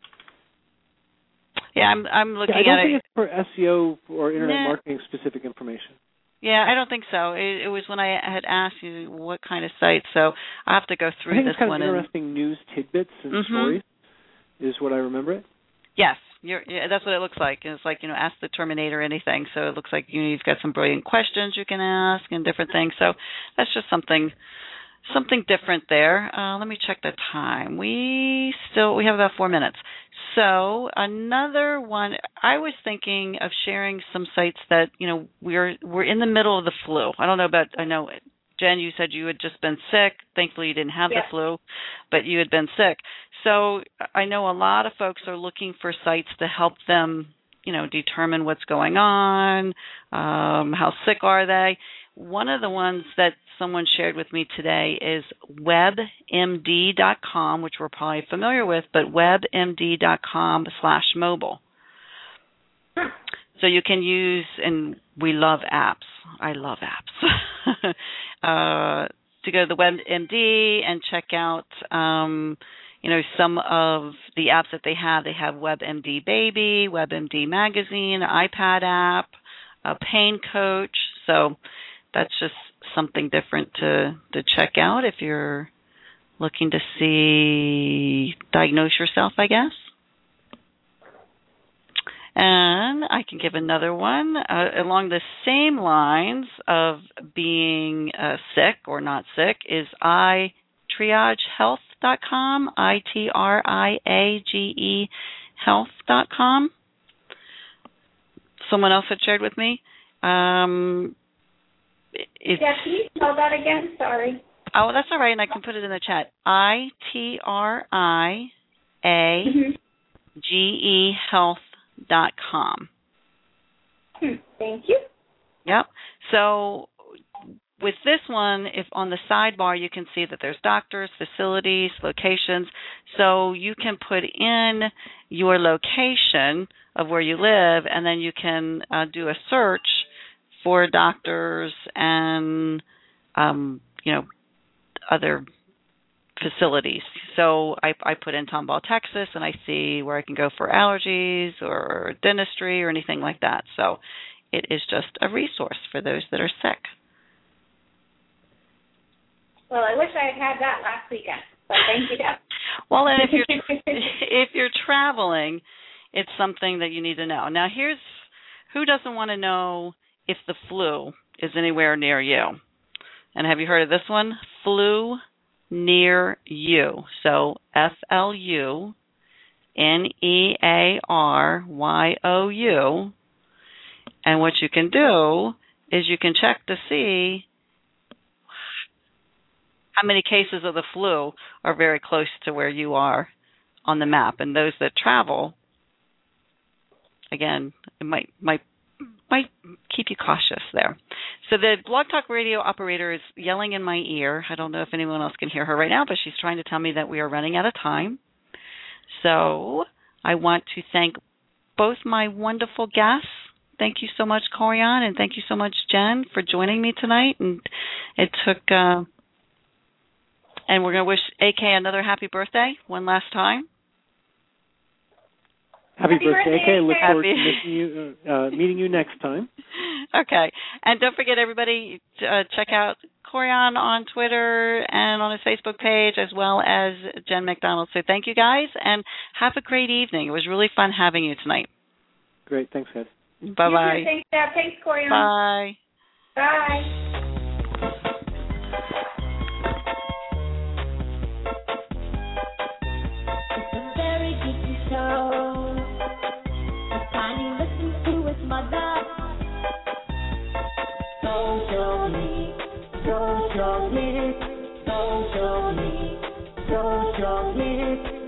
yeah, I'm looking at it. I don't think it's for SEO or internet marketing specific information. Yeah, I don't think so. It was when I had asked you what kind of site, so I have to go through this one. I think it's kind of interesting news tidbits and stories is what I remember it. Yes, that's what it looks like. It's like, ask the Terminator anything. So it looks like you've got some brilliant questions you can ask and different things. So that's just something different there. Let me check the time. We have about 4 minutes. So another one, I was thinking of sharing some sites that, we're in the middle of the flu. I know, Jen, you said you had just been sick. Thankfully, you didn't have the flu, but you had been sick. So I know a lot of folks are looking for sites to help them, determine what's going on, how sick are they. One of the ones that someone shared with me today is webmd.com, which we're probably familiar with, but webmd.com/mobile. So you can use, and we love apps. I love apps. To go to the WebMD and check out, some of the apps that they have. They have WebMD Baby, WebMD Magazine, iPad app, a pain coach. So that's just something different to check out if you're looking to diagnose yourself, I guess. And I can give another one along the same lines of being sick or not sick is iTriageHealth.com, ITRIAGE health.com. Someone else had shared with me. Can you spell that again? Sorry. Oh, that's all right, and I can put it in the chat. ITRIAGE health.com. Thank you. Yep. So with this one, if on the sidebar you can see that there's doctors, facilities, locations. So you can put in your location of where you live, and then you can do a search for doctors and other facilities. So I put in Tomball, Texas, and I see where I can go for allergies or dentistry or anything like that. So it is just a resource for those that are sick. Well, I wish I had that last weekend, but thank you, Deb. Well, and if you're traveling, it's something that you need to know. Now, who doesn't want to know if the flu is anywhere near you? And have you heard of this one? Flu Near You. So FLUNEARYOU. And what you can do is you can check to see how many cases of the flu are very close to where you are on the map. And those that travel, again, it might keep you cautious there. So the Blog Talk Radio operator is yelling in my ear. I don't know if anyone else can hear her right now, but she's trying to tell me that we are running out of time. So I want to thank both my wonderful guests. Thank you so much, Corian, and thank you so much, Jen, for joining me tonight. And it took, and we're going to wish AK another happy birthday one last time. Happy birthday, AK. Look forward to meeting you next time. Okay. And don't forget, everybody, check out Corian on Twitter and on his Facebook page, as well as Jen McDonald. So thank you, guys, and have a great evening. It was really fun having you tonight. Great. Thanks, guys. Bye-bye. You too. Thanks, Deb. Thanks, Corian. Bye. Bye. It's a very geeky show. The kind you listen to with mother. Socially, socially, socially, socially.